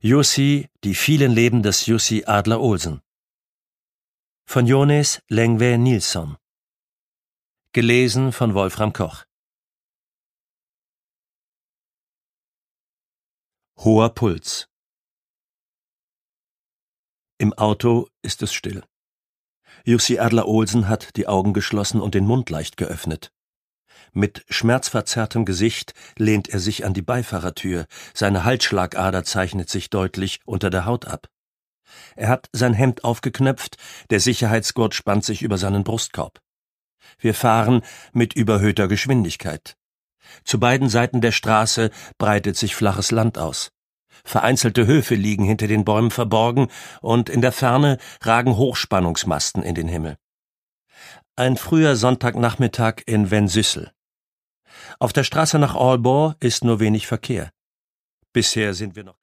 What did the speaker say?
Jussi, die vielen Leben des Jussi Adler-Olsen. Von Jonas Lengve Nilsson. Gelesen von Wolfram Koch. Hoher Puls. Im Auto ist es still. Jussi Adler-Olsen hat die Augen geschlossen und den Mund leicht geöffnet. Mit schmerzverzerrtem Gesicht lehnt er sich an die Beifahrertür, seine Halsschlagader zeichnet sich deutlich unter der Haut ab. Er hat sein Hemd aufgeknöpft, der Sicherheitsgurt spannt sich über seinen Brustkorb. Wir fahren mit überhöhter Geschwindigkeit. Zu beiden Seiten der Straße breitet sich flaches Land aus. Vereinzelte Höfe liegen hinter den Bäumen verborgen und in der Ferne ragen Hochspannungsmasten in den Himmel. Ein früher Sonntagnachmittag in Vensüssel. Auf der Straße nach Aalborg ist nur wenig Verkehr. Bisher sind wir noch